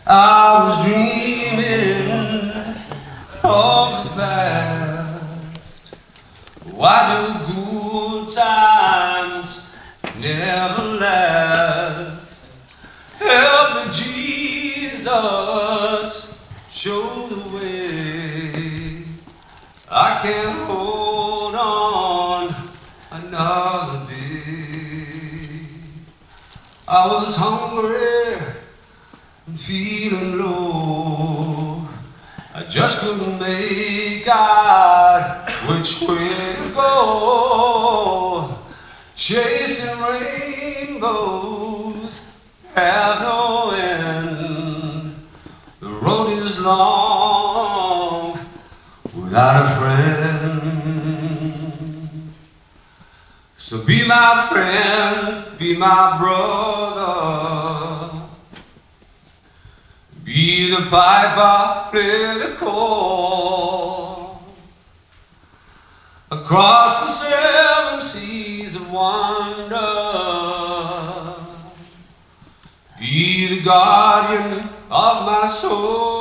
I was dreaming of the past. Why do good times never last? Help me, Jesus, show the way. I can't hold on another day. I was hungry and feeling low. I just couldn't make out which way to go. Chasing rainbows have no end. The road is long without a friend. So be my friend, be my brother. Be the piper, play the chord. Across the seven seas of wonder. Be the guardian of my soul.